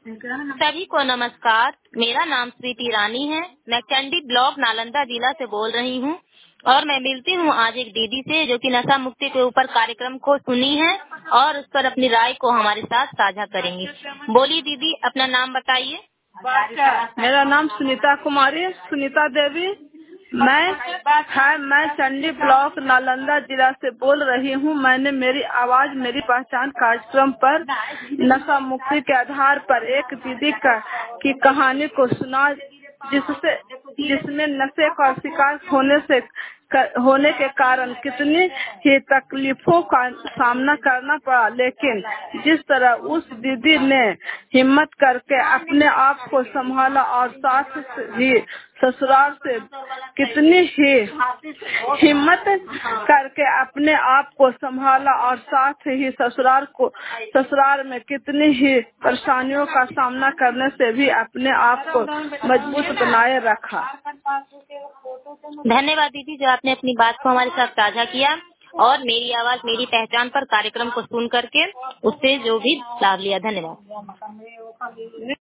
सभी को नमस्कार। मेरा नाम स्वीटी रानी है। मैं चंडी ब्लॉक नालंदा जिला से बोल रही हूँ और मैं मिलती हूँ आज एक दीदी से जो कि नशा मुक्ति के ऊपर कार्यक्रम को सुनी है और उस पर अपनी राय को हमारे साथ साझा करेंगी। बोलिए दीदी, अपना नाम बताइए। मेरा नाम सुनीता कुमारी, सुनीता देवी। मैं चंडी ब्लॉक नालंदा जिला से बोल रही हूँ। मैंने मेरी आवाज मेरी पहचान कार्यक्रम पर नशा मुक्ति के आधार पर एक दीदी की कहानी को सुना, जिसमें नशे का शिकार होने के कारण कितनी ही तकलीफों का सामना करना पड़ा, लेकिन जिस तरह उस दीदी ने हिम्मत करके अपने आप को संभाला और साथ ही ससुराल से कितनी ही हिम्मत करके अपने आप को संभाला और साथ ही ससुराल में कितनी ही परेशानियों का सामना करने से भी अपने आप को मजबूत बनाए रखा। धन्यवाद दीदी, जो आपने अपनी बात को हमारे साथ साझा किया और मेरी आवाज मेरी पहचान पर कार्यक्रम को सुन करके उससे जो भी लाभ लिया। धन्यवाद।